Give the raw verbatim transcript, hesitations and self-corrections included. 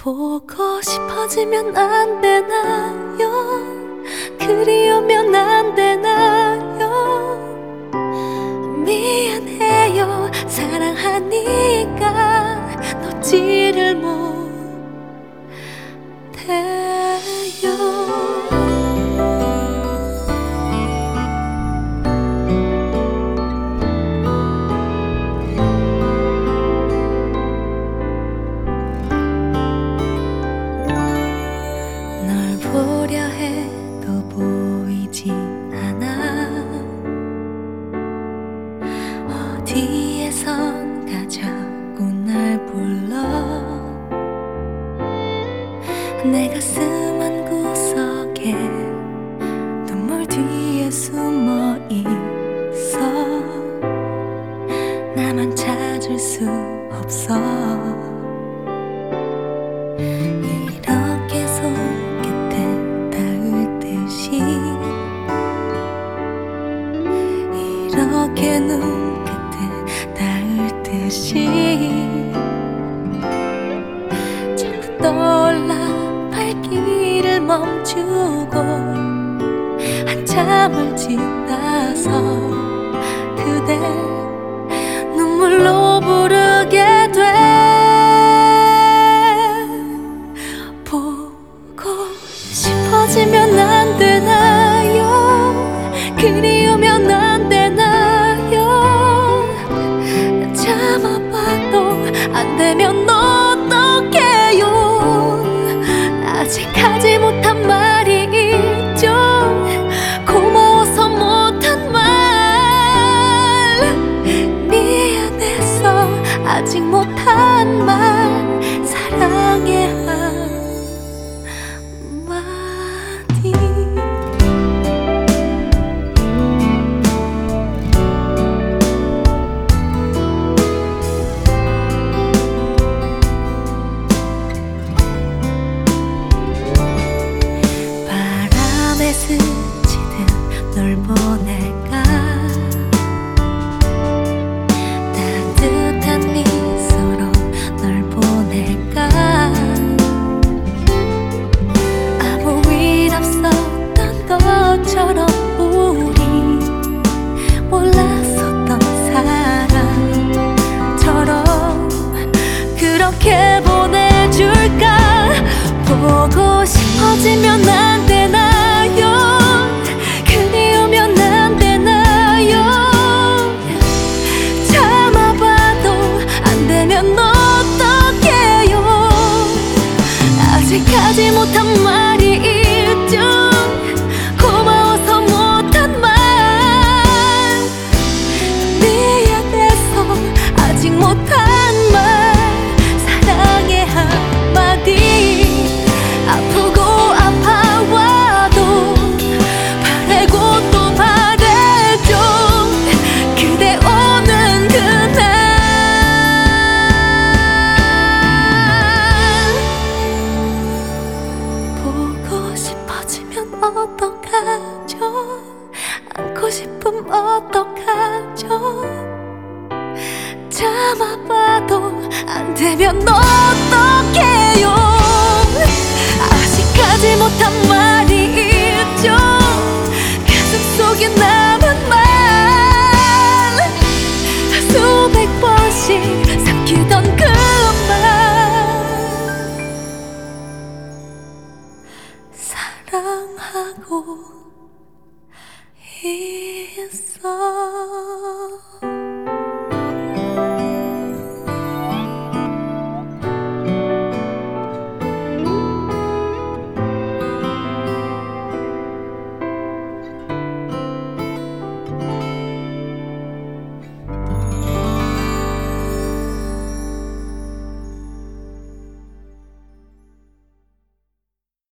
보고 싶어지면 안 되나요? 그리우면 안 되나요? 미안해요. 사랑하니까 놓지를 못해요. 보려 해도 보이지 않아. 어디에선가 자꾸 날 불러. 내 가슴 한구석에 눈물 뒤에 숨어 있어. 나만 찾을 수 없어. 이렇게 손끝에 닿을 듯이, 이렇게 눈끝에 닿을 듯이 자꾸 떠올라 발길을 멈추고 한참을 지나서 그댈 눈물로 부르게 돼. 싶어지면 안 되나요? 그리우면 안 되나요? 참아봐도 안 되면 어떡해요? 아직 하지 못한 말이 있죠. 고마워서 못한 말, 미안해서 아직 못한 말, 사랑해 한 바람에 스치듯 널 보낼까. 따뜻한 미소로 널 보낼까. 아무 일 없었던 것처럼 우리 몰랐었던 사람처럼 그렇게 보내줄까. 보고 싶어지면 안 되나요? 그리우면 안 되나요? 참아봐도 안 되면 어떡해요? 아직 하지 못한 말이 있죠. 고마워서 못한 말, 미안해서 아직 못한 말, 사랑해 한마디. 아프고 아파와도 바래고 또 바래죠. 그대 오는 그날 보고 싶어지면 어떡하죠? 안고 싶음 어떡하죠? 참아봐도 안 되면 어떡해요? 아직까지 못한 말이 있죠. 가슴속에 남은 말, 수백 번씩 삼키던 그 말, 사랑하고 있어.